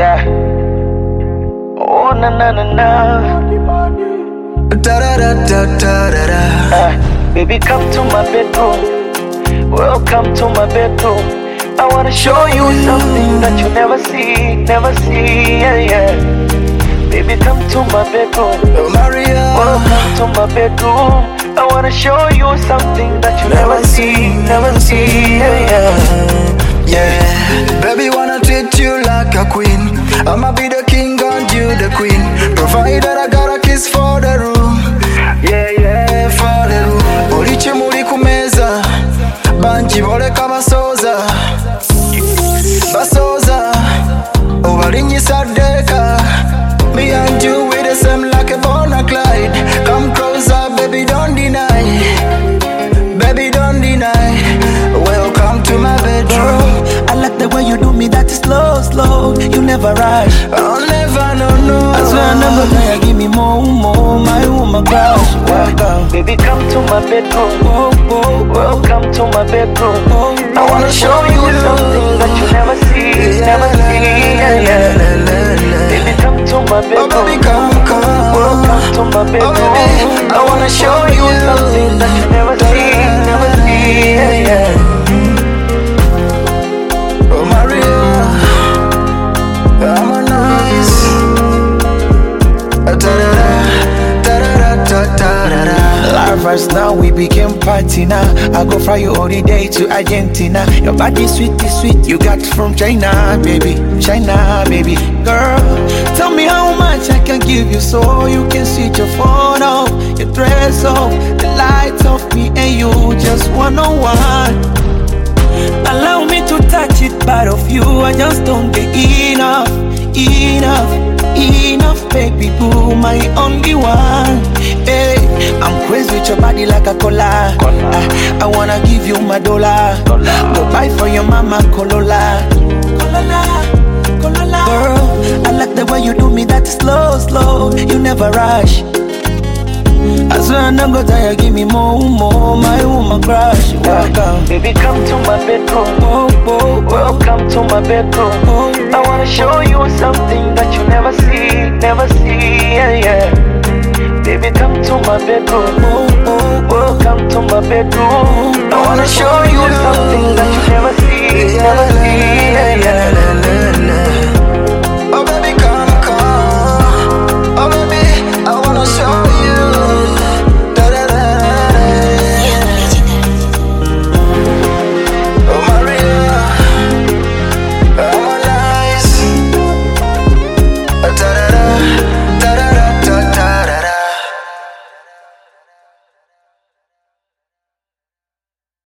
Yeah. Oh na na na na. Da da da da da da da. Baby, come to my bedroom. Welcome to my bedroom. I wanna show you something that you never see, yeah, yeah. Baby, come to my bedroom. Oh, Maria. Welcome to my bedroom. I wanna show you something that you never see, yeah, yeah. Yeah, baby, wanna treat you like a queen. I'ma be the king and you the queen. Provided I got a kiss for the room. Yeah, yeah, for the room. Ulichi muri kumeza, banji bole kama soza. Basoza, ubalinyi sadeka. Me and you we the same like a Bonnie Clyde. Come closer, baby, don't deny. Baby, don't deny. Welcome to my bedroom. I like the way you do me, that is slow, slow. You never rush. I'll never no. I swear I never tire, give me more, my woman crush. Welcome. Baby, come to my bedroom. Oh, oh, Welcome to my bedroom. oh. I wanna show you something that you never see, yeah, yeah. Baby, come to my Oh, baby, bedroom. come. Welcome to my bedroom. baby, I wanna show you something that you never see, yeah, yeah. Oh, Maria, I'm a nice. Love us now, we became party now. I go fly you all the day to Argentina. Your body sweet, you got from China, baby. China, baby. Girl, tell me how much I can give you so you can switch your phone off, your dress off, the lights off me and you just one-on-one. Allow me to touch it, part of you I just don't get enough, baby boo, my only one. Hey, I'm crazy with your body like a cola. I wanna give you my dollar. Go buy for your mama Corolla. Girl, I like the way you do me, that slow, slow. You never rush. I swear I never tire, give me more, my woman crush. Welcome. Baby, come to my bedroom. Oh, oh, Welcome to my bedroom. oh. I wanna show you something that you never see, yeah, yeah. Baby, come to my bedroom. Oh, oh, Welcome to my bedroom. I wanna show you something that you never see, yeah,